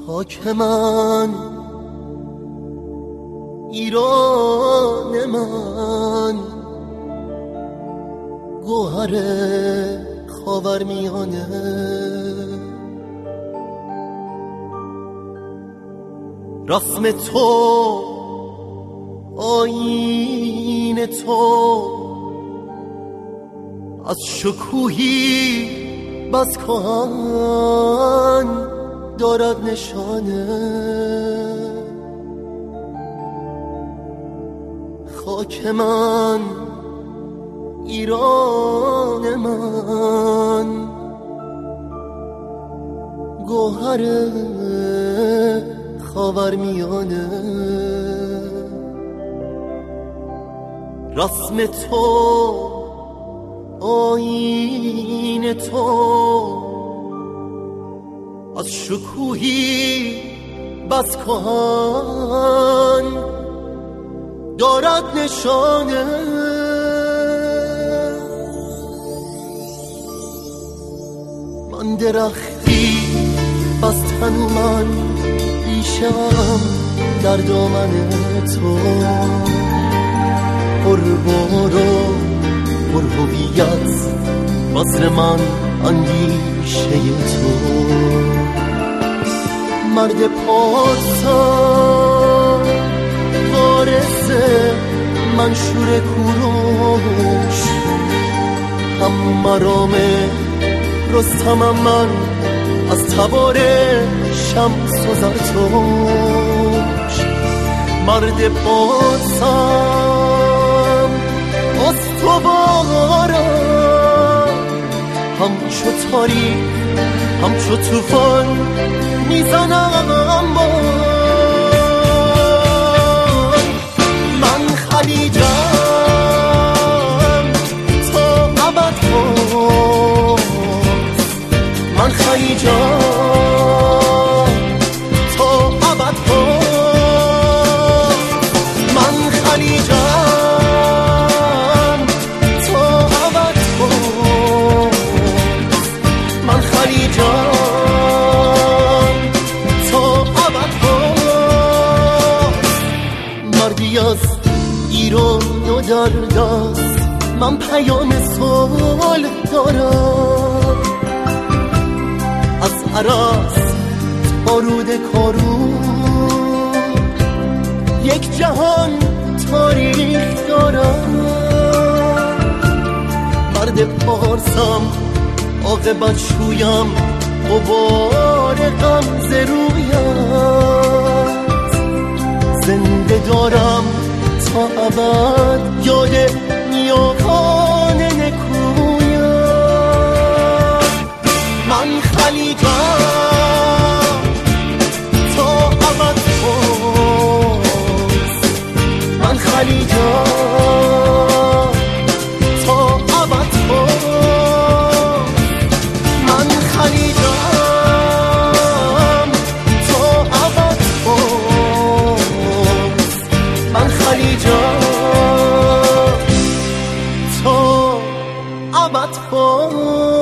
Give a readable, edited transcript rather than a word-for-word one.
خاک من، ایران من، گوهر خاورمیانه، رسم تو، آیین تو، از شکوهی بس کهن دارد نشانه. خاک من، ایران من، گوهر خاورمیانه، رسم تو، آیین تو، از شکوهی بس کهن دارد نشانه. من درختی بس تنومن ریشم در دامن تو، پربار و پرهویت بذر من اندیشه تو. مرد پارسان وارث منشور کوروش، هم مرام رستمم من از تبار شمس و زرتوش. مرد پارسان استوارم، همچو تاریک همچو طوفان میزنم بان. من خلیجم تا ابد باز، من خلیجم تا ابد باز، من خلیجم تا ابد باز، من خلیجم تا ابد باز. مردی از ایران و در دست من پیام صلح دارم، از عرس تا رود کارون یک جهان تاریخ دارم. مرد پارسم عاقبت شویم غبار غمزه رویت، زنده دارم تا ابد یاد نیاکان نکویت. من خلیجم تا ابد باز، من خلیجم تا ابد باز، من خلیجم تا ابد باز، من خلیجم تا ابد باز.